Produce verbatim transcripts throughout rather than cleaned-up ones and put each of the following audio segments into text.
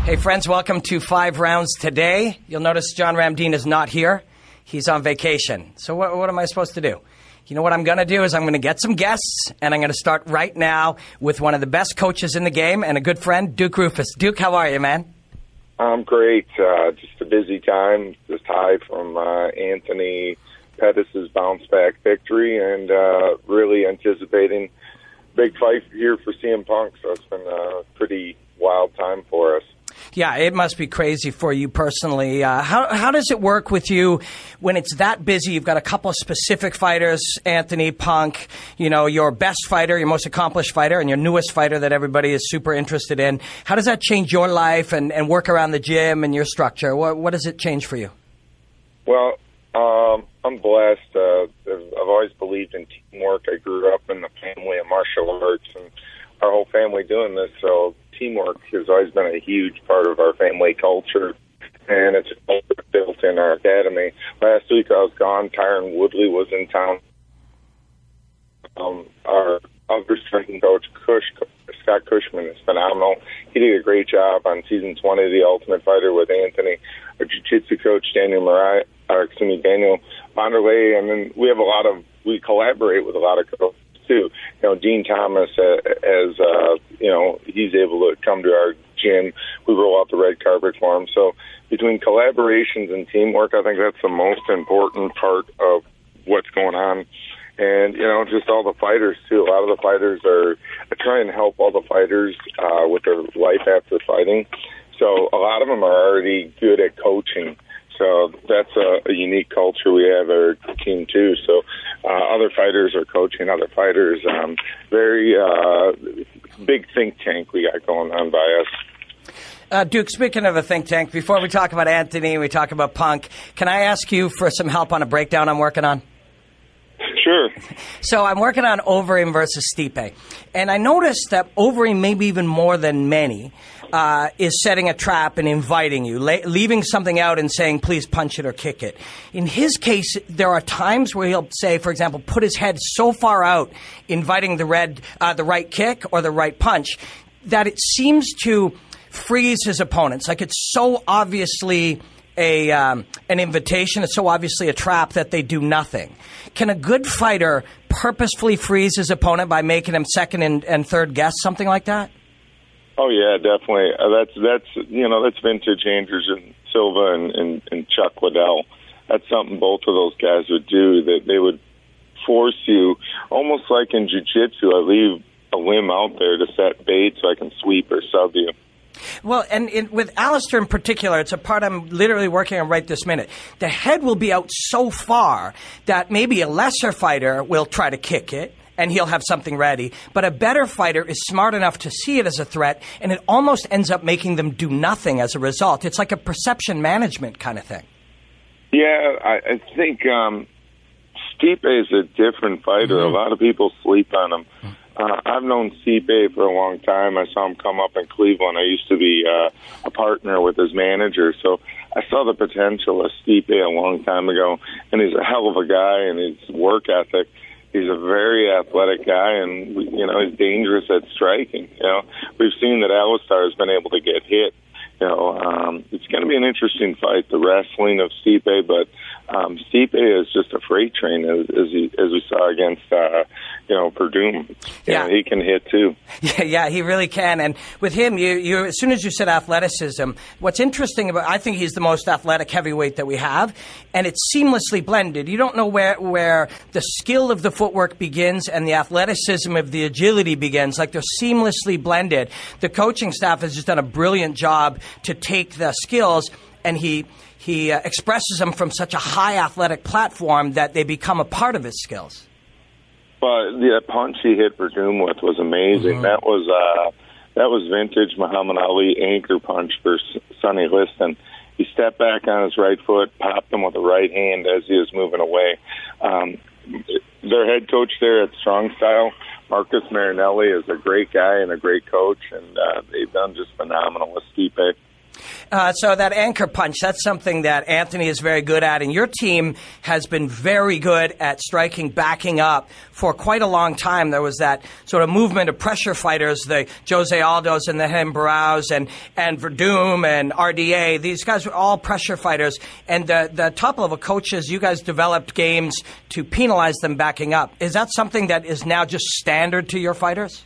Hey, friends, welcome to Five Rounds Today. You'll notice John Ramdeen is not here. He's on vacation. So what, what am I supposed to do? You know what I'm going to do is I'm going to get some guests, and I'm going to start right now with one of the best coaches in the game and a good friend, Duke Roufus. Duke, how are you, man? I'm great. Uh, just a busy time. Just high from uh, Anthony Pettis' bounce-back victory, and uh, really anticipating big fight here for C M Punk. So it's been a pretty wild time for us. Yeah, it must be crazy for you personally. Uh, how how does it work with you when it's that busy? You've got a couple of specific fighters, Anthony, Punk, you know, your best fighter, your most accomplished fighter, and your newest fighter that everybody is super interested in. How does that change your life and, and work around the gym and your structure? What, what does it change for you? Well, um, I'm blessed. Uh, I've always believed in teamwork. I grew up in the family of martial arts, and our whole family doing this, so teamwork has always been a huge part of our family culture, and it's built in our academy. Last week I was gone. Tyron Woodley was in town. Um, our other striking coach, Cush, Scott Cushman, is phenomenal. He did a great job on season twenty of The Ultimate Fighter with Anthony. Our jiu-jitsu coach, Daniel Mariah, or excuse me, Daniel Bonderley, and then we have a lot of, we collaborate with a lot of coaches too. You know, Dean Thomas, uh, as uh, you know, he's able to come to our gym. We roll out the red carpet for him. So between collaborations and teamwork, I think that's the most important part of what's going on. And, you know, just all the fighters, too. A lot of the fighters are, I try and help all the fighters uh, with their life after fighting. So a lot of them are already good at coaching. So that's a, a unique culture we have our team, too. So uh, other fighters are coaching other fighters. Um, very uh, big think tank we got going on by us. Uh, Duke, speaking of a think tank, before we talk about Anthony, we talk about Punk, can I ask you for some help on a breakdown I'm working on? Sure. So I'm working on Overeem versus Stipe. And I noticed that Overeem, maybe even more than many, uh, is setting a trap and inviting you, la- leaving something out and saying, please punch it or kick it. In his case, there are times where he'll say, for example, put his head so far out, inviting the red, uh, the right kick or the right punch, that it seems to freeze his opponents. Like it's so obviously a um, an invitation, it's so obviously a trap that they do nothing. Can a good fighter purposefully freeze his opponent by making him second and, and third guess, something like that? Oh yeah, definitely. Uh, that's that's you know that's vintage Anderson Silva and, and, and Chuck Liddell. That's something both of those guys would do. That they would force you, almost like in jiu-jitsu. I leave a limb out there to set bait so I can sweep or sub you. Well, and in, with Alistair in particular, it's a part I'm literally working on right this minute. The head will be out so far that maybe a lesser fighter will try to kick it, and he'll have something ready. But a better fighter is smart enough to see it as a threat, and it almost ends up making them do nothing as a result. It's like a perception management kind of thing. Yeah, I, I think um, Stipe is a different fighter. Mm-hmm. A lot of people sleep on him. Mm-hmm. Uh, I've known Stipe for a long time. I saw him come up in Cleveland. I used to be uh, a partner with his manager, so I saw the potential of Stipe a long time ago, and he's a hell of a guy, and his work ethic. He's a very athletic guy, and you know he's dangerous at striking. You know, we've seen that Alistair has been able to get hit. You know, um, it's going to be an interesting fight, the wrestling of Stipe, but um, Stipe is just a freight train, as, as, he, as we saw against, uh, you know, Perdue. Yeah, know, he can hit too. Yeah, yeah, he really can. And with him, you, you as soon as you said athleticism, what's interesting about, I think he's the most athletic heavyweight that we have, and it's seamlessly blended. You don't know where where the skill of the footwork begins and the athleticism of the agility begins. Like they're seamlessly blended. The coaching staff has just done a brilliant job to take the skills, and he he uh, expresses them from such a high athletic platform that they become a part of his skills. Well, the punch he hit Verdum with was amazing. Mm-hmm. That was uh, that was vintage Muhammad Ali anchor punch for Sonny Liston. He stepped back on his right foot, popped him with the right hand as he was moving away. Um, their head coach there at Strong Style, Marcus Marinelli, is a great guy and a great coach, and uh, they've done just phenomenal with Stipe. Uh, so that anchor punch, that's something that Anthony is very good at, and your team has been very good at striking, backing up for quite a long time. There was that sort of movement of pressure fighters, the Jose Aldos and the Hembraus and, and Verdum and R D A. These guys were all pressure fighters, and the, the top-level coaches, you guys developed games to penalize them backing up. Is that something that is now just standard to your fighters?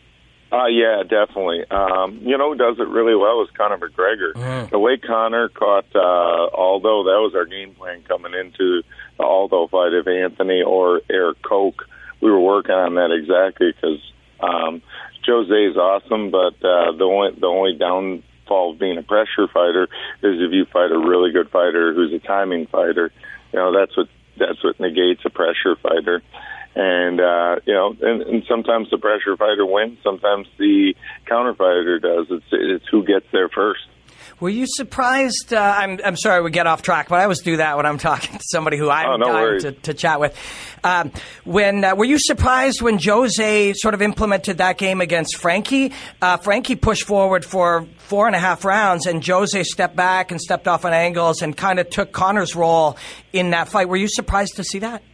Uh, yeah, definitely. Um, you know who does it really well is Conor McGregor. Mm. The way Conor caught uh, Aldo, that was our game plan coming into the Aldo fight. If Anthony or Eric Koch, we were working on that exactly because um, Jose is awesome, but uh, the only the only downfall of being a pressure fighter is if you fight a really good fighter who's a timing fighter. You know, that's what that's what negates a pressure fighter. And, uh, you know, and, and sometimes the pressure fighter wins, sometimes the counter fighter does. It's, it's who gets there first. Were you surprised? Uh, I'm, I'm sorry we get off track, but I always do that when I'm talking to somebody who I'm oh, no dying to, to chat with. Um, when uh, were you surprised when Jose sort of implemented that game against Frankie? Uh, Frankie pushed forward for four and a half rounds, and Jose stepped back and stepped off on angles and kind of took Conor's role in that fight. Were you surprised to see that?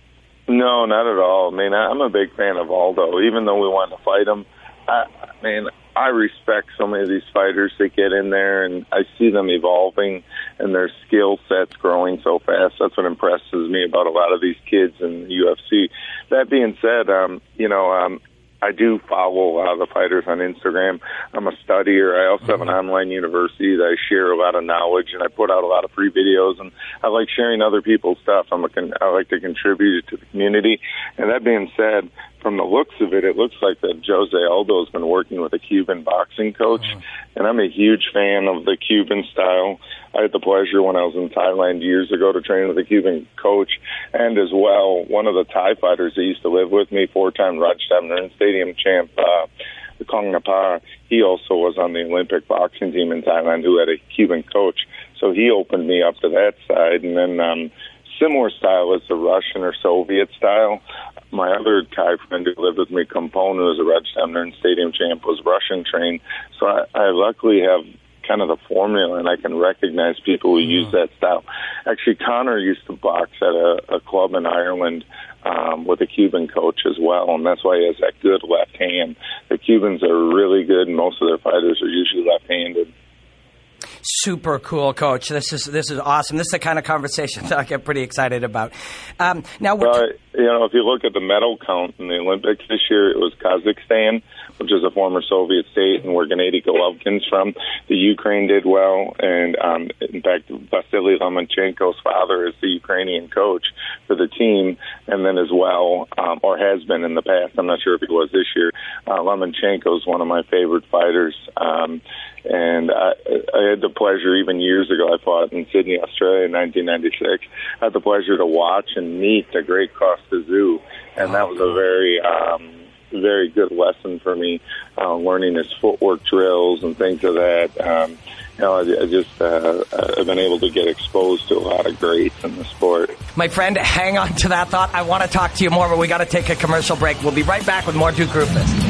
No, not at all. I mean, I'm a big fan of Aldo. Even though we want to fight him, I, I mean, I respect so many of these fighters that get in there, and I see them evolving and their skill sets growing so fast. That's what impresses me about a lot of these kids in the U F C. That being said, um, you know, um, I do follow a lot of the fighters on Instagram. I'm a studier. I also have an online university that I share a lot of knowledge, and I put out a lot of free videos, and I like sharing other people's stuff. I'm a con- I like to contribute to the community. And that being said, from the looks of it, it looks like that Jose Aldo has been working with a Cuban boxing coach, mm-hmm. and I'm a huge fan of the Cuban style. I had the pleasure when I was in Thailand years ago to train with a Cuban coach, and as well, one of the Thai fighters that used to live with me, four-time Rajasthan Stadium champ, uh, Kong Napa, he also was on the Olympic boxing team in Thailand who had a Cuban coach, so he opened me up to that side. And then um, similar style is the Russian or Soviet style. My other Thai friend who lived with me, Kampon, who was a Rajasthan Stadium champ, was Russian trained, so I, I luckily have kind of the formula, and I can recognize people who use that style. Actually, Conor used to box at a, a club in Ireland um, with a Cuban coach as well, and that's why he has that good left hand. The Cubans are really good, and most of their fighters are usually left-handed. Super cool, Coach. This is this is awesome. This is the kind of conversation that I get pretty excited about. Um, now, we're uh, you know, if you look at the medal count in the Olympics this year, it was Kazakhstan, which is a former Soviet state, and where Gennady Golovkin's from. The Ukraine did well, and um, in fact, Vasily Lomachenko's father is the Ukrainian coach for the team, and then as well, um, or has been in the past. I'm not sure if he was this year. Uh, Lomachenko is one of my favorite fighters. Um, And I, I had the pleasure, even years ago, I fought in Sydney, Australia in nineteen ninety-six. I had the pleasure to watch and meet the great Costa Tszyu, and that was a very, um, very good lesson for me, uh, learning his footwork drills and things of that. Um, you know, I, I just, uh, I've been able to get exposed to a lot of greats in the sport. My friend, hang on to that thought. I want to talk to you more, but we got to take a commercial break. We'll be right back with more Duke Roufus.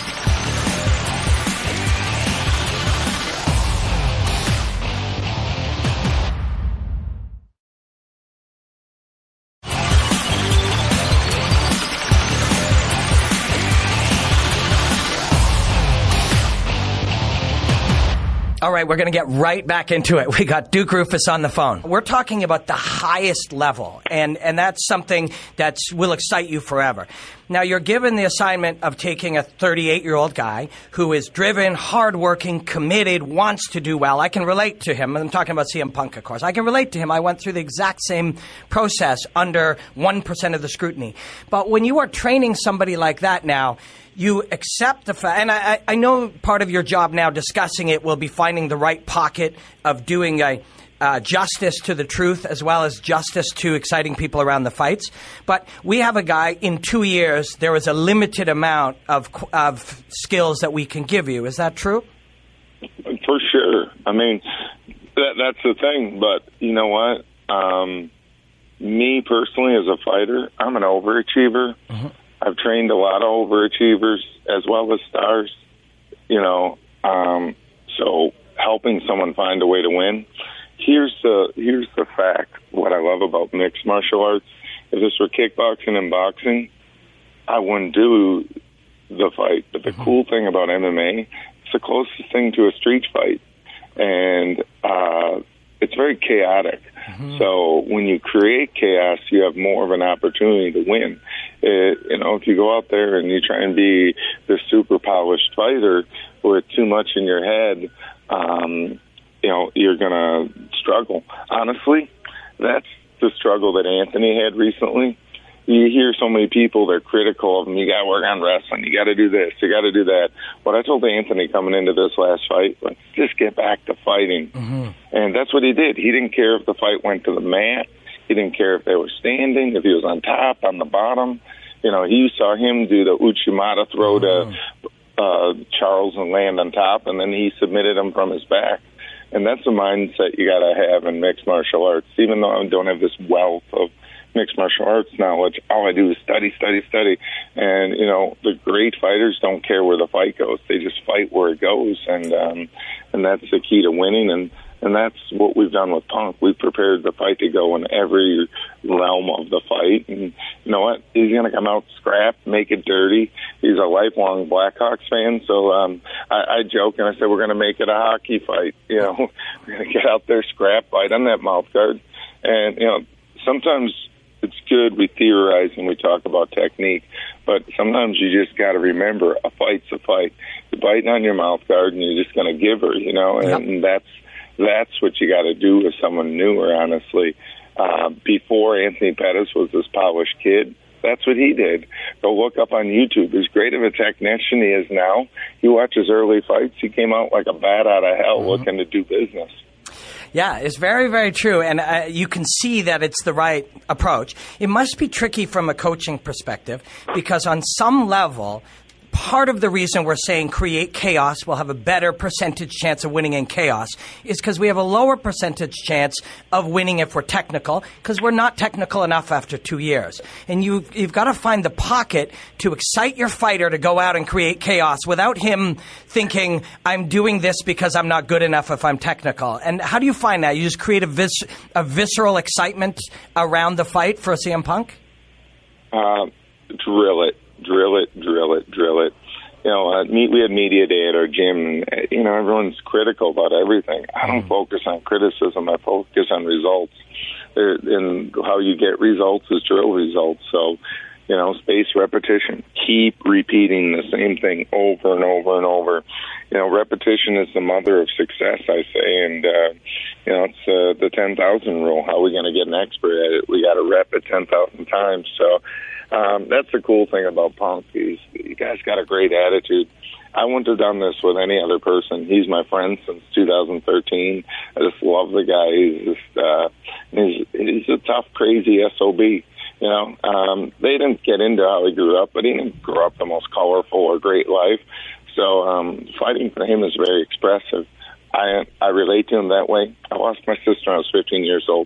All right, we're going to get right back into it. We got Duke Roufus on the phone. We're talking about the highest level, and, and that's something that will excite you forever. Now, you're given the assignment of taking a thirty-eight-year-old guy who is driven, hardworking, committed, wants to do well. I can relate to him. I'm talking about C M Punk, of course. I can relate to him. I went through the exact same process under one percent of the scrutiny. But when you are training somebody like that now, you accept the fact, and I, I know part of your job now discussing it will be finding the right pocket of doing a uh, justice to the truth as well as justice to exciting people around the fights. But we have a guy, in two years, there is a limited amount of of skills that we can give you. Is that true? For sure. I mean, that, that's the thing. But you know what? Um, me personally, as a fighter, I'm an overachiever. Mm-hmm. I've trained a lot of overachievers as well as stars, you know, um, so helping someone find a way to win. Here's the here's the fact. What I love about mixed martial arts, if this were kickboxing and boxing, I wouldn't do the fight. But the mm-hmm. cool thing about M M A, it's the closest thing to a street fight, and uh, it's very chaotic. Mm-hmm. So when you create chaos, you have more of an opportunity to win. It, you know, if you go out there and you try and be the super polished fighter with too much in your head, um, you know, you're going to struggle. Honestly, that's the struggle that Anthony had recently. You hear so many people, they're critical of him. You got to work on wrestling. You got to do this. You got to do that. What I told Anthony coming into this last fight, let's just get back to fighting. Mm-hmm. And that's what he did. He didn't care if the fight went to the mat. He didn't care if they were standing, if he was on top, on the bottom. You know, you saw him do the Uchimata throw mm-hmm. to uh, Charles and land on top, and then he submitted him from his back. And that's the mindset you got to have in mixed martial arts. Even though I don't have this wealth of mixed martial arts knowledge, all I do is study, study, study. And, you know, the great fighters don't care where the fight goes. They just fight where it goes. And um, and that's the key to winning. And, and that's what we've done with Punk. We've prepared the fight to go in every realm of the fight. And you know what? He's going to come out scrapped, make it dirty. He's a lifelong Blackhawks fan. So um, I, I joke and I say we're going to make it a hockey fight. You know, we're going to get out there, scrap, fight on that mouth guard. And, you know, sometimes it's good we theorize and we talk about technique, but sometimes you just got to remember a fight's a fight. You're biting on your mouth guard and you're just going to give her, you know, and yep. that's that's what you got to do with someone newer, honestly. Uh, before Anthony Pettis was this polished kid, that's what he did. Go look up on YouTube. As great of a technician he is now, you watch his early fights, he came out like a bat out of hell mm-hmm. looking to do business. Yeah, it's very, very true, and uh, you can see that it's the right approach. It must be tricky from a coaching perspective because on some level, part of the reason we're saying create chaos, we'll have a better percentage chance of winning in chaos, is because we have a lower percentage chance of winning if we're technical, because we're not technical enough after two years. And you, you've got to find the pocket to excite your fighter to go out and create chaos without him thinking, I'm doing this because I'm not good enough if I'm technical. And how do you find that? You just create a, vis- a visceral excitement around the fight for C M Punk? Uh, drill it. Drill it, drill it, drill it. You know, uh, meet, we had media day at our gym, and, you know, everyone's critical about everything. I don't mm. focus on criticism. I focus on results. There, and how you get results is drill results. So, you know, space repetition. Keep repeating the same thing over and over and over. You know, repetition is the mother of success, I say, and, uh, you know, it's uh, the ten thousand rule. How are we going to get an expert at it? We got to rep it ten thousand times. So, Um, that's the cool thing about Punk. He's, you guys got a great attitude. I wouldn't have done this with any other person. He's my friend since two thousand thirteen. I just love the guy. He's just, uh, he's, he's a tough, crazy S O B. You know, um, they didn't get into how he grew up, but he didn't grow up the most colorful or great life. So, um, fighting for him is very expressive. I, I relate to him that way. I lost my sister when I was fifteen years old.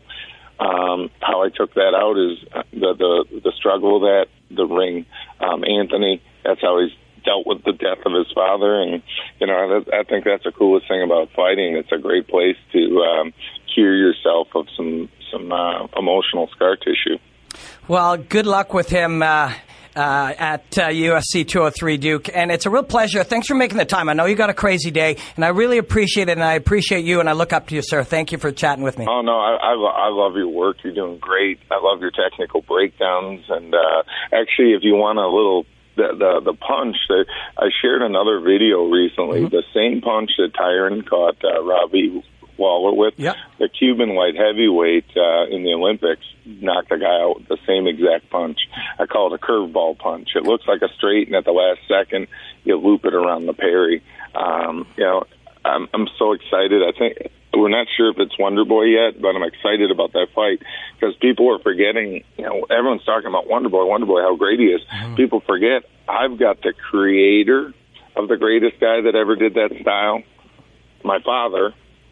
Um, how I took that out is the, the, the struggle of that, the ring. Um, Anthony, that's how he's dealt with the death of his father. And, you know, I, I think that's the coolest thing about fighting. It's a great place to um, cure yourself of some, some uh, emotional scar tissue. Well, good luck with him uh, uh, at uh, U F C two oh three, Duke. And it's a real pleasure. Thanks for making the time. I know you got a crazy day, and I really appreciate it, and I appreciate you, and I look up to you, sir. Thank you for chatting with me. Oh, no, I, I, lo- I love your work. You're doing great. I love your technical breakdowns. And uh, actually, if you want a little the the, the punch, that I shared another video recently, mm-hmm. the same punch that Tyron caught uh, Robbie Waller with. Yep. The Cuban light heavyweight uh, in the Olympics knocked a guy out with the same exact punch. I call it a curveball punch. It looks like a straight, and at the last second, you loop it around the parry. Um, you know, I'm, I'm so excited. I think we're not sure if it's Wonder Boy yet, but I'm excited about that fight because people are forgetting. You know, everyone's talking about Wonder Boy, Wonder Boy, how great he is. Mm-hmm. People forget I've got the creator of the greatest guy that ever did that style, my father,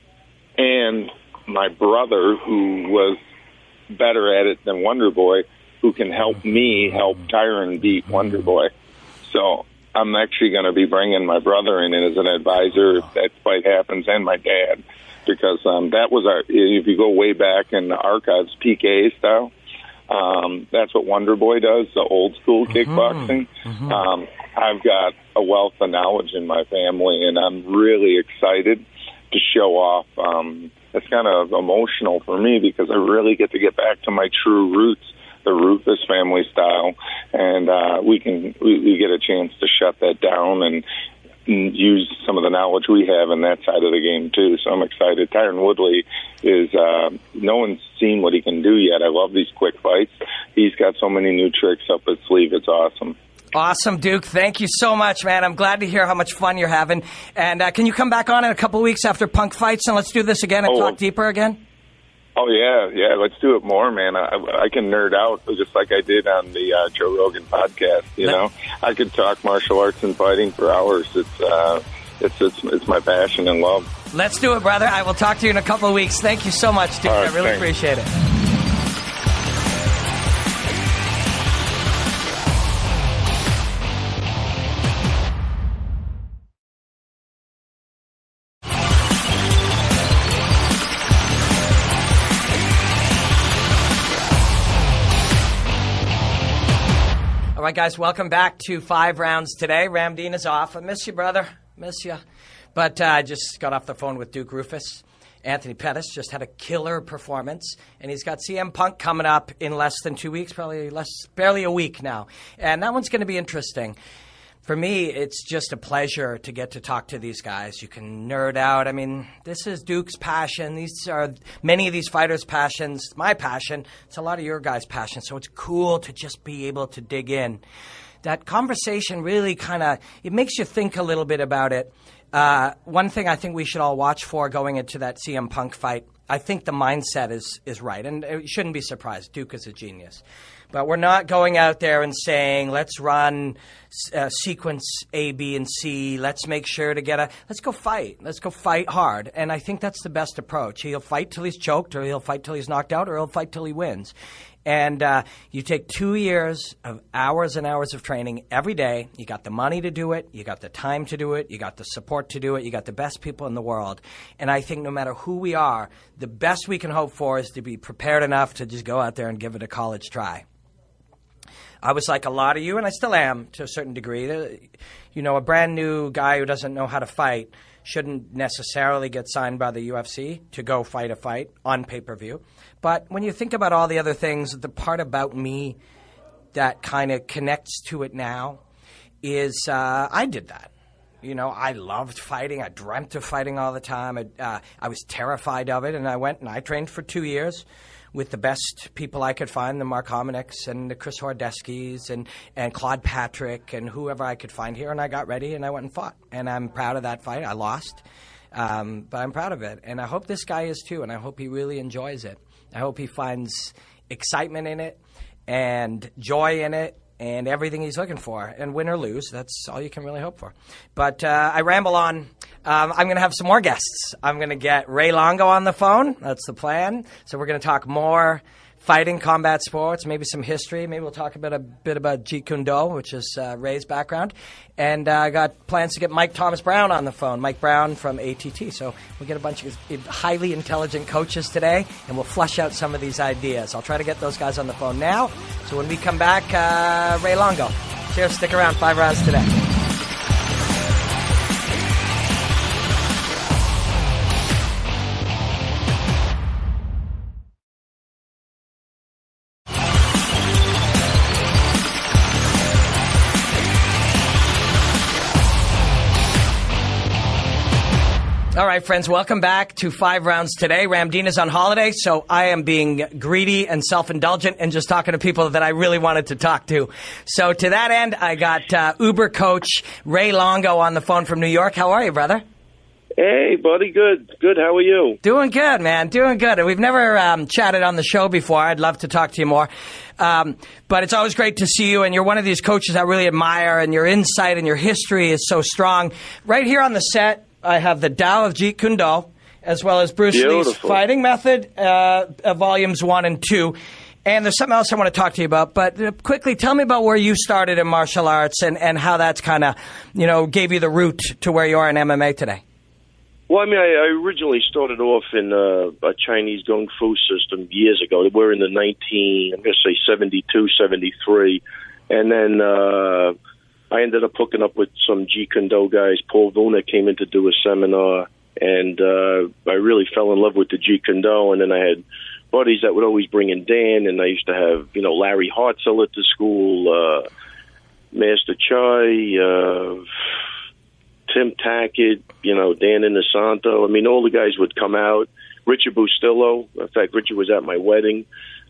and my brother, who was better at it than Wonder Boy, who can help me help Tyron beat Wonder Boy. So I'm actually going to be bringing my brother in as an advisor if that fight happens, and my dad, because um, that was our. If you go way back in the archives, P K A style. Um, that's what Wonder Boy does, the old school kickboxing. Mm-hmm. Um, I've got a wealth of knowledge in my family, and I'm really excited to show off. Um, it's kind of emotional for me because I really get to get back to my true roots, the Rufus family style, and uh, we can we, we get a chance to shut that down and use some of the knowledge we have in that side of the game too. So I'm excited. Tyron Woodley is uh, no one's seen what he can do yet. I love these quick fights. He's got so many new tricks up his sleeve. It's awesome. Awesome, Duke. Thank you so much, man. I'm glad to hear how much fun you're having. And uh, can you come back on in a couple of weeks after Punk fights and let's do this again and oh, talk deeper again? Oh, yeah, yeah, let's do it more, man. I, I can nerd out just like I did on the uh, Joe Rogan podcast, you know. I could talk martial arts and fighting for hours. It's, uh, it's, it's, it's my passion and love. Let's do it, brother. I will talk to you in a couple of weeks. Thank you so much, Duke. Right, I really thanks. appreciate it. All right, guys, welcome back to Five Rounds today. Ram Dean is off. I miss you, brother. Miss you. But uh, I just got off the phone with Duke Roufus. Anthony Pettis just had a killer performance, and he's got C M Punk coming up in less than two weeks, probably less, barely a week now. And that one's going to be interesting. For me, it's just a pleasure to get to talk to these guys. You can nerd out. I mean, this is Duke's passion. These are many of these fighters' passions. My passion. It's a lot of your guys' passion. So it's cool to just be able to dig in. That conversation really kind of, it makes you think a little bit about it. Uh, one thing I think we should all watch for going into that C M Punk fight, I think the mindset is is right. And you shouldn't be surprised. Duke is a genius. But we're not going out there and saying, let's run uh, sequence A, B, and C. Let's make sure to get a – let's go fight. Let's go fight hard. And I think that's the best approach. He'll fight till he's choked, or he'll fight till he's knocked out, or he'll fight till he wins. And uh, you take two years of hours and hours of training every day. You got the money to do it. You got the time to do it. You got the support to do it. You got the best people in the world. And I think no matter who we are, the best we can hope for is to be prepared enough to just go out there and give it a college try. I was like a lot of you, and I still am to a certain degree. You know, a brand new guy who doesn't know how to fight shouldn't necessarily get signed by the U F C to go fight a fight on pay-per-view. But when you think about all the other things, the part about me that kind of connects to it now is uh, I did that. You know, I loved fighting. I dreamt of fighting all the time. I, uh, I was terrified of it, and I went and I trained for two years. With the best people I could find, the Mark Hominiks and the Chris Hordeskis and, and Claude Patrick and whoever I could find here. And I got ready and I went and fought. And I'm proud of that fight. I lost, um, but I'm proud of it. And I hope this guy is too. And I hope he really enjoys it. I hope he finds excitement in it and joy in it and everything he's looking for. And win or lose, that's all you can really hope for. But uh, I ramble on. Um, I'm going to have some more guests. I'm going to get Ray Longo on the phone. That's the plan. So we're going to talk more fighting, combat sports, maybe some history. Maybe we'll talk about a bit about Jeet Kune Do, which is uh, Ray's background. And I uh, got plans to get Mike Thomas Brown on the phone, Mike Brown from A T T. So we'll get a bunch of highly intelligent coaches today, and we'll flush out some of these ideas. I'll try to get those guys on the phone now. So when we come back, uh, Ray Longo. Cheers. Stick around. Five Rounds today. All right, friends, welcome back to Five Rounds today. Ram Dean is on holiday, so I am being greedy and self-indulgent and just talking to people that I really wanted to talk to. So to that end, I got uh, Uber coach Ray Longo on the phone from New York. How are you, brother? Hey, buddy. Good. Good. How are you? Doing good, man. Doing good. And we've never um, chatted on the show before. I'd love to talk to you more. Um, but it's always great to see you, and you're one of these coaches I really admire, and your insight and your history is so strong. Right here on the set, I have the Tao of Jeet Kune Do, as well as Bruce Beautiful. Lee's Fighting Method, uh, uh, volumes one and two. And there's something else I want to talk to you about, but uh, quickly, tell me about where you started in martial arts and, and how that's kind of, you know, gave you the route to where you are in M M A today. Well, I mean, I, I originally started off in uh, a Chinese Kung Fu system years ago. We're in the nineteen, I'm going to say seventy-two, seventy-three. And then uh, I ended up hooking up with some Jeet Kune Do guys. Paul Vuna came in to do a seminar, and uh, I really fell in love with the Jeet Kune Do. And then I had buddies that would always bring in Dan, and I used to have, you know, Larry Hartzell at the school, uh, Master Chai, uh, Tim Tackett, you know, Dan Inosanto. I mean, all the guys would come out. Richard Bustillo. In fact, Richard was at my wedding.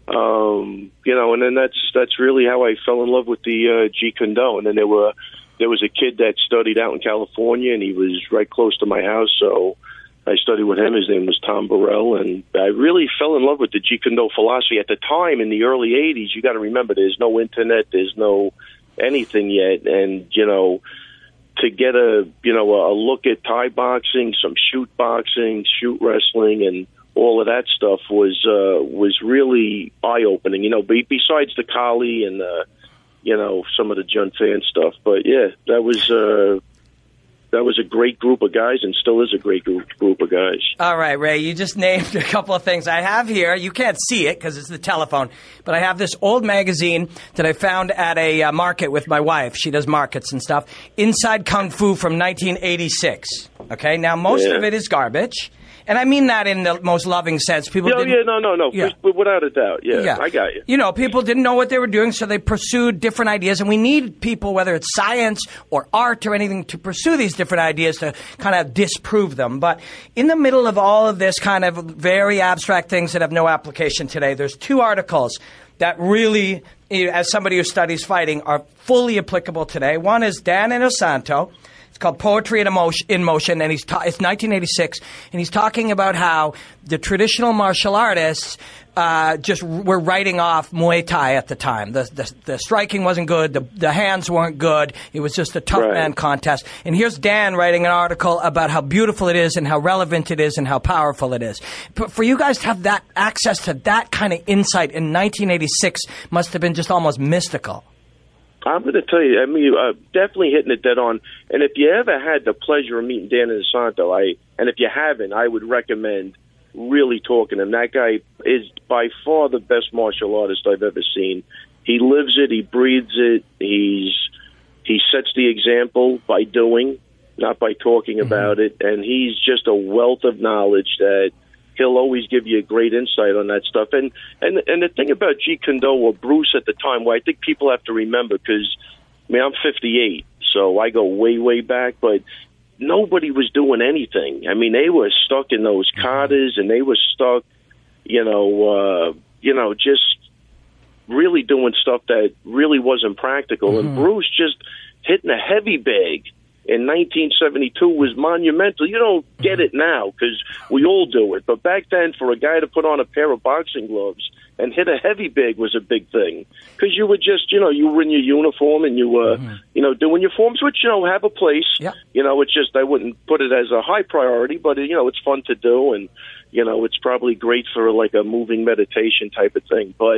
Um, you know, and then that's that's really how I fell in love with the uh, Jeet Kune Do. And then there were there was a kid that studied out in California, and he was right close to my house, so I studied with him. His name was Tom Burrell, and I really fell in love with the Jeet Kune Do philosophy. At the time, in the early eighties, you got to remember, there's no internet, there's no anything yet, and, you know, to get a, you know, a look at Thai boxing, some shoot boxing, shoot wrestling, and all of that stuff was uh, was really eye-opening, you know, be, besides the Kali and, uh, you know, some of the Jun Fan stuff. But, yeah, that was... Uh, That was a great group of guys, and still is a great group, group of guys. All right, Ray, you just named a couple of things I have here. You can't see it because it's the telephone, but I have this old magazine that I found at a uh, market with my wife. She does markets and stuff. Inside Kung Fu from nineteen eighty-six. Okay, now most yeah. of it is garbage. And I mean that in the most loving sense. People no, didn't, yeah, no, no, no, yeah. without a doubt. Yeah, yeah, I got you. You know, people didn't know what they were doing, so they pursued different ideas. And we need people, whether it's science or art or anything, to pursue these different ideas to kind of disprove them. But in the middle of all of this kind of very abstract things that have no application today, there's two articles that really, as somebody who studies fighting, are fully applicable today. One is Dan Inosanto. It's called Poetry in Emotion, in Motion, and he's ta- it's nineteen eighty-six, and he's talking about how the traditional martial artists uh, just were writing off Muay Thai at the time. The, the, the striking wasn't good. The, the hands weren't good. It was just a tough right. man contest. And here's Dan writing an article about how beautiful it is and how relevant it is and how powerful it is. But for you guys to have that access to that kind of insight in nineteen eighty-six must have been just almost mystical. I'm going to tell you, I mean, uh, definitely hitting it dead on. And if you ever had the pleasure of meeting Dan Inosanto, I, and if you haven't, I would recommend really talking to him. That guy is by far the best martial artist I've ever seen. He lives it, he breathes it, he's he sets the example by doing, not by talking mm-hmm. about it. And he's just a wealth of knowledge that he'll always give you a great insight on that stuff. And and and the thing about Jeet Kune Do or Bruce at the time, well, I think people have to remember, because, I mean, I'm fifty-eight, so I go way, way back, but nobody was doing anything. I mean, they were stuck in those katas, and they were stuck, you know, uh, you know, just really doing stuff that really wasn't practical. Mm-hmm. And Bruce just hitting a heavy bag in nineteen seventy-two was monumental. You don't get it now because we all do it. But back then, for a guy to put on a pair of boxing gloves and hit a heavy bag was a big thing, because you were just, you know, you were in your uniform and you were, mm-hmm. you know, doing your forms, which, you know, have a place. Yeah. You know, it's just, I wouldn't put it as a high priority, but, you know, it's fun to do. And, you know, it's probably great for like a moving meditation type of thing. But,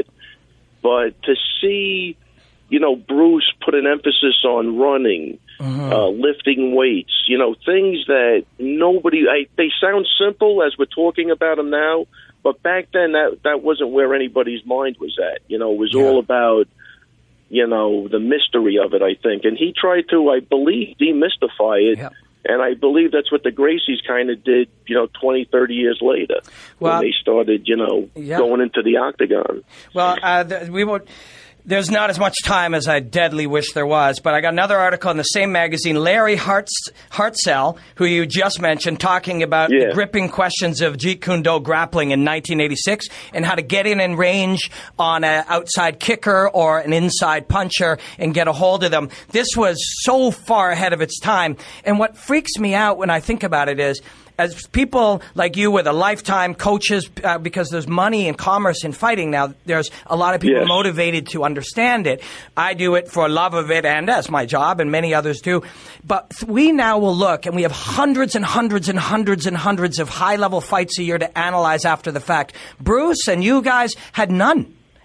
but to see, you know, Bruce put an emphasis on running, mm-hmm. uh, lifting weights, you know, things that nobody, I, they sound simple as we're talking about them now, but back then that, that wasn't where anybody's mind was at. You know, it was yeah. all about, you know, the mystery of it, I think. And he tried to, I believe, demystify it. Yeah. And I believe that's what the Gracies kind of did, you know, twenty, thirty years later, well, when they started, you know, yeah. going into the octagon. Well, uh, th- we would... There's not as much time as I deadly wish there was, but I got another article in the same magazine, Larry Hartz, Hartzell, who you just mentioned, talking about yeah. the gripping questions of Jeet Kune Do grappling in nineteen eighty-six and how to get in and range on an outside kicker or an inside puncher and get a hold of them. This was so far ahead of its time. And what freaks me out when I think about it is, as people like you with a lifetime coaches, uh, because there's money and commerce in fighting now, there's a lot of people yes. motivated to understand it. I do it for love of it, and that's my job, and many others do. But we now will look, and we have hundreds and hundreds and hundreds and hundreds of high-level fights a year to analyze after the fact. Bruce and you guys had none.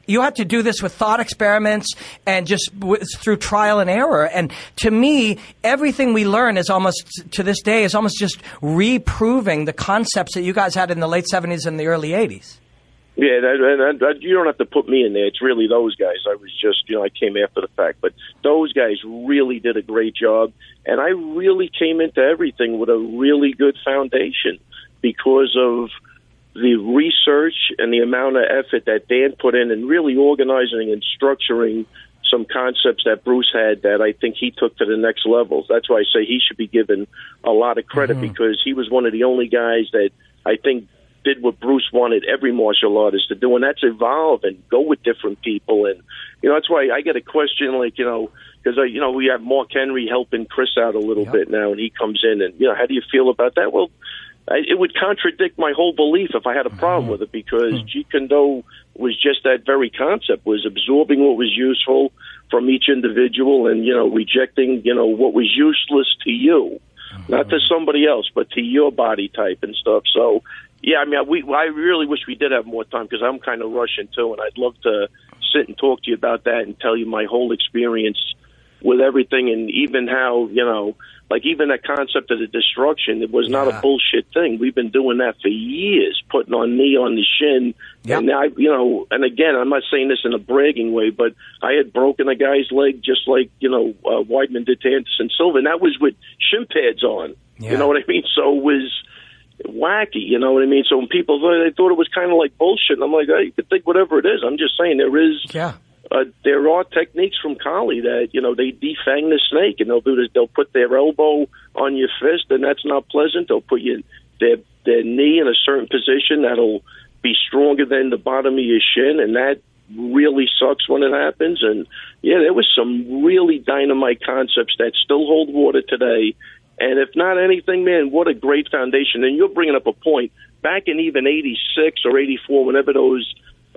You had to do this with thought experiments and just w- through trial and error. And to me, everything we learn is almost, to this day, is almost just reproving the concepts that you guys had in the late seventies and the early eighties. Yeah, that, that, that, you don't have to put me in there. It's really those guys. I was just, you know, I came after the fact. But those guys really did a great job. And I really came into everything with a really good foundation because of the research and the amount of effort that Dan put in and really organizing and structuring some concepts that Bruce had that I think he took to the next level. That's why I say he should be given a lot of credit mm-hmm. because he was one of the only guys that I think did what Bruce wanted every martial artist to do, and that's evolve and go with different people. And, you know, that's why I get a question like, you know, because, you know, we have Mark Henry helping Chris out a little yep. bit now, and he comes in and, you know, how do you feel about that? Well, I, it would contradict my whole belief if I had a problem mm-hmm. with it because mm-hmm. Jeet Kune Do was just that very concept, was absorbing what was useful from each individual and, you know, rejecting, you know, what was useless to you, mm-hmm. not to somebody else, but to your body type and stuff. So, yeah, I mean, we, I really wish we did have more time because I'm kind of rushing too, and I'd love to sit and talk to you about that and tell you my whole experience with everything and even how, you know, like even that concept of the destruction, it was not yeah. a bullshit thing. We've been doing that for years, putting on knee on the shin. Yep. And I, you know, and again, I'm not saying this in a bragging way, but I had broken a guy's leg just like, you know, uh, Weidman did to Anderson Silva, and that was with shin pads on. Yeah. You know what I mean? So it was wacky, you know what I mean? So when people they thought it was kind of like bullshit, and I'm like, hey, you can think whatever it is. I'm just saying there is, yeah. uh, there are techniques from Kali that you know they defang the snake, and they'll do this. They'll put their elbow on your fist, and that's not pleasant. They'll put you their their knee in a certain position that'll be stronger than the bottom of your shin, and that really sucks when it happens. And yeah, there was some really dynamite concepts that still hold water today. And if not anything, man, what a great foundation. And you're bringing up a point. Back in even eighty-six or eighty-four, whenever those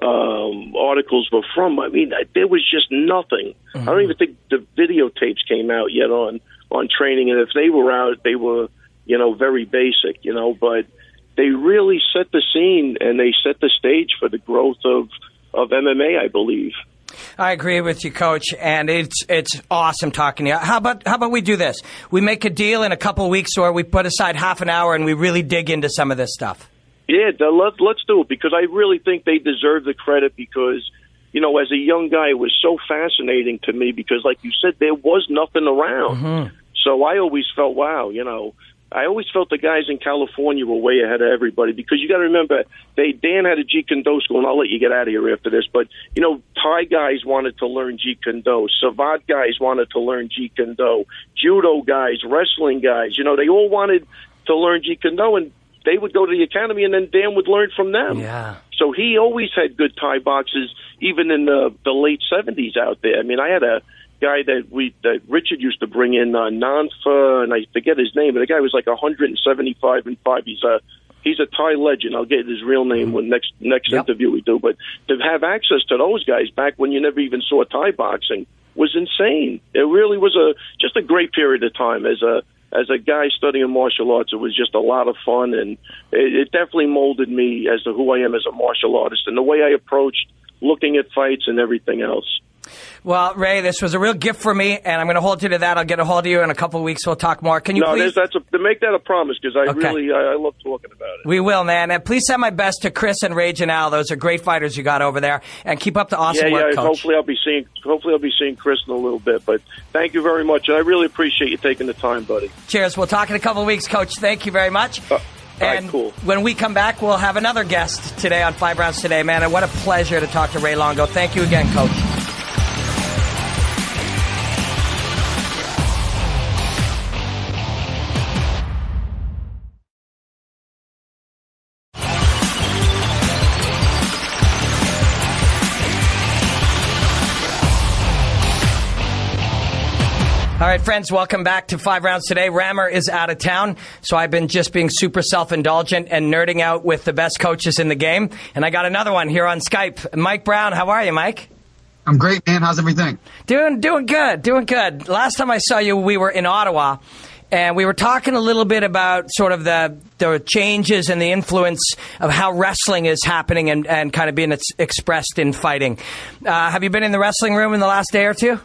um, articles were from, I mean, there was just nothing. Mm-hmm. I don't even think the videotapes came out yet on, on training. And if they were out, they were, you know, very basic, you know. But they really set the scene and they set the stage for the growth of, of M M A, I believe. I agree with you, Coach, and it's it's awesome talking to you. How about how about we do this? We make a deal in a couple of weeks, or we put aside half an hour and we really dig into some of this stuff. Yeah, let's let's do it because I really think they deserve the credit because, you know, as a young guy, it was so fascinating to me because, like you said, there was nothing around. Mm-hmm. So I always felt, wow, you know. I always felt the guys in California were way ahead of everybody because you got to remember, they Dan had a Jeet Kune Do school, and I'll let you get out of here after this. But you know, Thai guys wanted to learn Jeet Kune Do, Savate guys wanted to learn Jeet Kune Do, Judo guys, wrestling guys. You know, they all wanted to learn Jeet Kune Do, and they would go to the academy, and then Dan would learn from them. Yeah. So he always had good Thai boxes, even in the the late seventies out there. I mean, I had a guy that we that Richard used to bring in, uh, Nanfa, and I forget his name, but the guy was like one seventy-five and five. He's a he's a Thai legend. I'll get his real name when next next yep. interview we do. But to have access to those guys back when you never even saw Thai boxing was insane. It really was a just a great period of time as a as a guy studying martial arts. It was just a lot of fun, and it, it definitely molded me as to who I am as a martial artist and the way I approached looking at fights and everything else. Well, Ray, this was a real gift for me, and I'm going to hold you to that. I'll get a hold of you in a couple of weeks. We'll talk more. Can you no, please? that's a, to make that a promise because I okay. really I, I love talking about it. We will, man. And please send my best to Chris and Ray Janelle. Those are great fighters you got over there, and keep up the awesome yeah, work, yeah. Coach. Hopefully, I'll be seeing. Hopefully, I'll be seeing Chris in a little bit. But thank you very much. I really appreciate you taking the time, buddy. Cheers. We'll talk in a couple of weeks, Coach. Thank you very much. Uh, And right, cool. when we come back, we'll have another guest today on Five Rounds Today, man. And what a pleasure to talk to Ray Longo. Thank you again, Coach. All right, friends, welcome back to Five Rounds Today. Rammer is out of town, so I've been just being super self-indulgent and nerding out with the best coaches in the game. And I got another one here on Skype. Mike Brown, how are you, Mike? I'm great, man. How's everything? Doing doing good, doing good. Last time I saw you, we were in Ottawa, And we were talking a little bit about sort of the the changes and the influence of how wrestling is happening and, and kind of being ex- expressed in fighting. Uh, have you been in the wrestling room in the last day or two?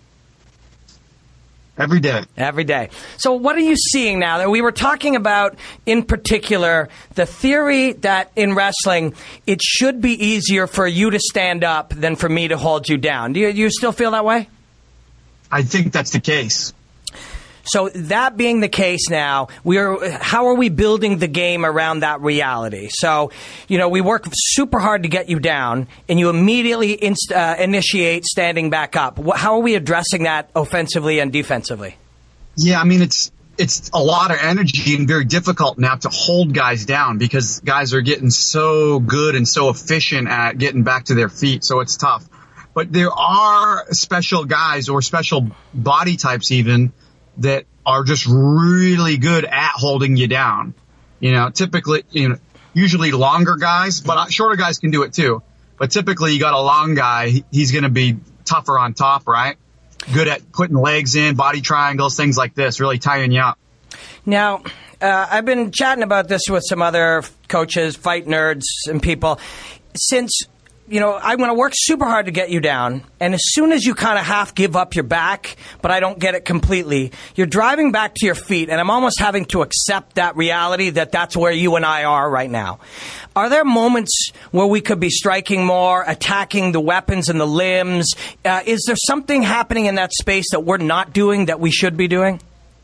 Every day. Every day. So what are you seeing now? That we were talking about, in particular, the theory that in wrestling, it should be easier for you to stand up than for me to hold you down. Do you, do you still feel that way? I think that's the case. So that being the case now, we are. How are we building the game around that reality? So, you know, we work super hard to get you down, and you immediately inst- uh, initiate standing back up. How are we addressing that offensively and defensively? Yeah, I mean, it's it's a lot of energy and very difficult now to hold guys down because guys are getting so good and so efficient at getting back to their feet, so it's tough. But there are special guys or special body types even that are just really good at holding you down. You know, typically, you know, usually longer guys, but shorter guys can do it too. But typically you got a long guy, he's going to be tougher on top, right? Good at putting legs in, body triangles, things like this, really tying you up. Now, uh, I've been chatting about this with some other coaches, fight nerds, and people. Since, you know, I'm going to work super hard to get you down, and as soon as you kind of half give up your back, but I don't get it completely, you're driving back to your feet, and I'm almost having to accept that reality that that's where you and I are right now. Are there moments where we could be striking more, attacking the weapons and the limbs? Uh, is there something happening in that space that we're not doing that we should be doing?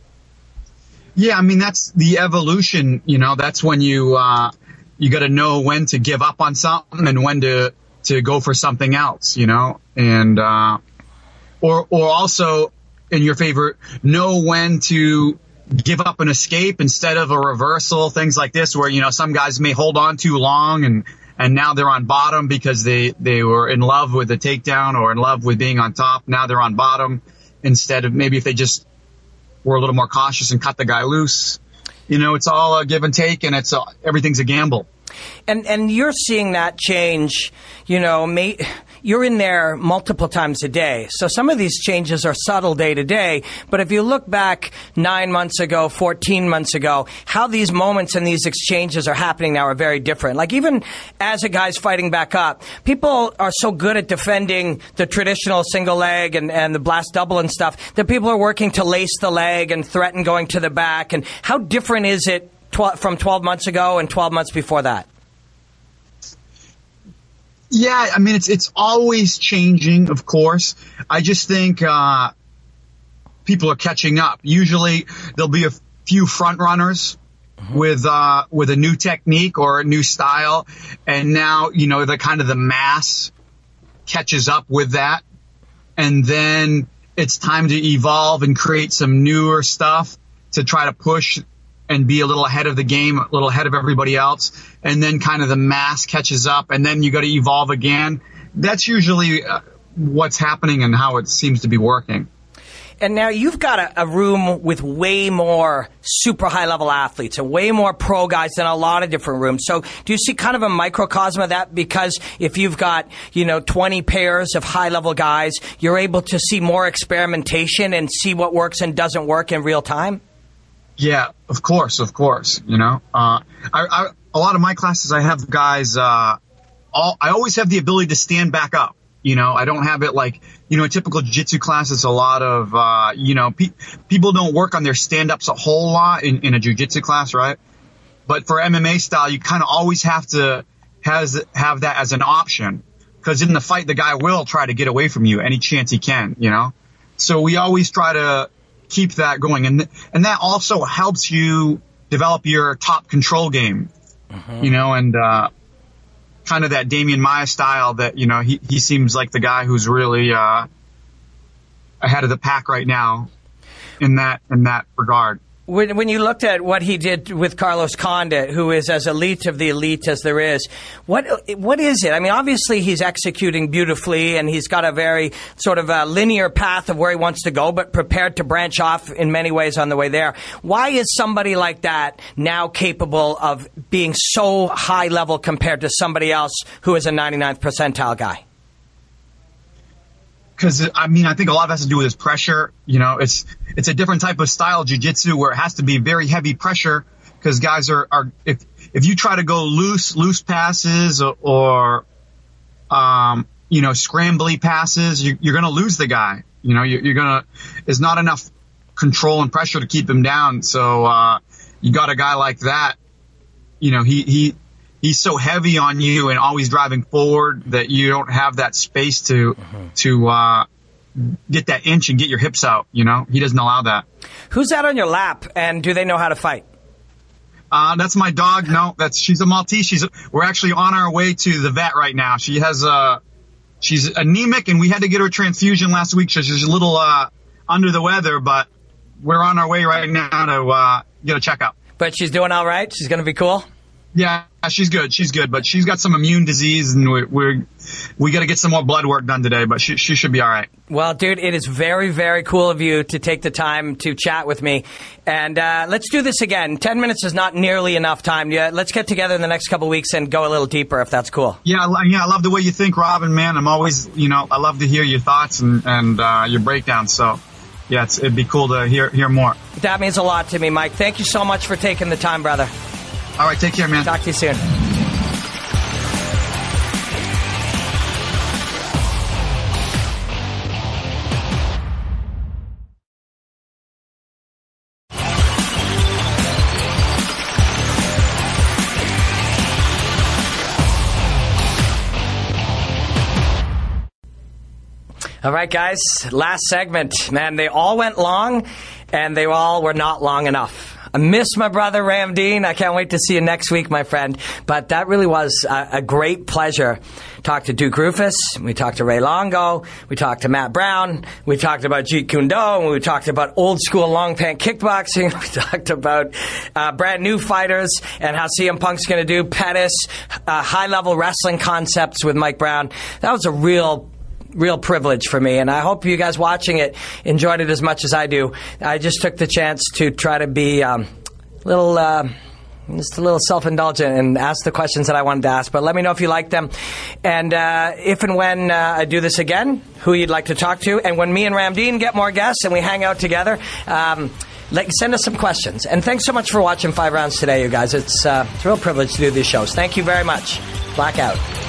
Yeah, I mean, that's the evolution, you know, that's when you, uh, you got to know when to give up on something and when to, to go for something else, you know, and, uh, or, or also in your favor, know when to give up an escape instead of a reversal, things like this, where, you know, some guys may hold on too long and, and now they're on bottom because they, they were in love with the takedown or in love with being on top. Now they're on bottom instead of maybe if they just were a little more cautious and cut the guy loose. You know, it's all a give and take and it's a, everything's a gamble. And and you're seeing that change, you know, may, you're in there multiple times a day. So some of these changes are subtle day to day. But if you look back nine months ago, fourteen months ago, how these moments and these exchanges are happening now are very different. Like even as a guy's fighting back up, people are so good at defending the traditional single leg and, and the blast double and stuff that people are working to lace the leg and threaten going to the back. And how different is it tw- from twelve months ago and twelve months before that? Yeah, I mean, it's it's always changing, of course. I just think uh, people are catching up. Usually there'll be a few front runners mm-hmm. with uh, with a new technique or a new style. And now, you know, the kind of the mass catches up with that. And then it's time to evolve and create some newer stuff to try to push and be a little ahead of the game, a little ahead of everybody else. And then kind of the mass catches up and then you got to evolve again. That's usually uh, what's happening and how it seems to be working. And now you've got a, a room with way more super high-level athletes and way more pro guys than a lot of different rooms. So do you see kind of a microcosm of that? Because if you've got, you know, twenty pairs of high-level guys, you're able to see more experimentation and see what works and doesn't work in real time? Yeah, of course, of course. You know, uh, I, I, a lot of my classes, I have guys, uh, all, I always have the ability to stand back up. You know, I don't have it like, you know, a typical jiu-jitsu class is a lot of, uh, you know, pe- people don't work on their stand-ups a whole lot in, in a jiu-jitsu class, right? But for M M A style, you kind of always have to has, have that as an option. Because in the fight, the guy will try to get away from you any chance he can, you know? So we always try to keep that going. And and that also helps you develop your top control game, mm-hmm. you know, and uh, kind of that Damian Maia style that, you know, he, he seems like the guy who's really uh, ahead of the pack right now in that in that regard. When, when you looked at what he did with Carlos Condit, who is as elite of the elite as there is, what what is it? I mean, obviously he's executing beautifully and he's got a very sort of a linear path of where he wants to go, but prepared to branch off in many ways on the way there. Why is somebody like that now capable of being so high level compared to somebody else who is a ninety-ninth percentile guy? because I mean, I think a lot of it has to do with his pressure. You know, it's it's a different type of style jiu-jitsu where it has to be very heavy pressure because guys are, are if if you try to go loose loose passes or, or um you know scrambly passes, you, you're going to lose the guy. You know, you're, you're gonna there's not enough control and pressure to keep him down. So uh, you got a guy like that. You know, he he. He's so heavy on you and always driving forward that you don't have that space to mm-hmm. to uh, get that inch and get your hips out. You know, he doesn't allow that. Who's out on your lap, and do they know how to fight? Uh, that's my dog. No, that's she's a Maltese. She's a, we're actually on our way to the vet right now. She has a she's anemic, and we had to get her a transfusion last week. So she's a little uh, under the weather, but we're on our way right now to uh, get a checkup. But she's doing all right. She's going to be cool. Yeah, she's good. She's good, but she's got some immune disease, and we're, we're we got to get some more blood work done today. But she she should be all right. Well, dude, it is very very cool of you to take the time to chat with me, and uh, let's do this again. Ten minutes is not nearly enough time. Yeah, let's get together in the next couple of weeks and go a little deeper, if that's cool. Yeah, yeah, I love the way you think, Robin. Man, I'm always, you know, I love to hear your thoughts and and uh, your breakdowns. So. Yeah, it's, it'd be cool to hear hear more. That means a lot to me, Mike. Thank you so much for taking the time, brother. All right, take care, man. Talk to you soon. All right, guys, last segment. Man, they all went long, and they all were not long enough. I miss my brother, Ramdeen. I can't wait to see you next week, my friend. But that really was a, a great pleasure. Talked to Duke Roufus. We talked to Ray Longo. We talked to Matt Brown. We talked about Jeet Kune Do. And we talked about old school long pant kickboxing. We talked about uh, brand new fighters and how C M Punk's going to do Pettis, uh, high level wrestling concepts with Mike Brown. That was a real Real privilege for me, and I hope you guys watching it enjoyed it as much as I do. I just took the chance to try to be um, a little, uh, just a little self-indulgent and ask the questions that I wanted to ask. But let me know if you like them, and uh, if and when uh, I do this again, who you'd like to talk to, and when me and Ramdeen get more guests and we hang out together. Um, Like, send us some questions. And thanks so much for watching Five Rounds today, you guys. It's, uh, it's a real privilege to do these shows. Thank you very much. Blackout.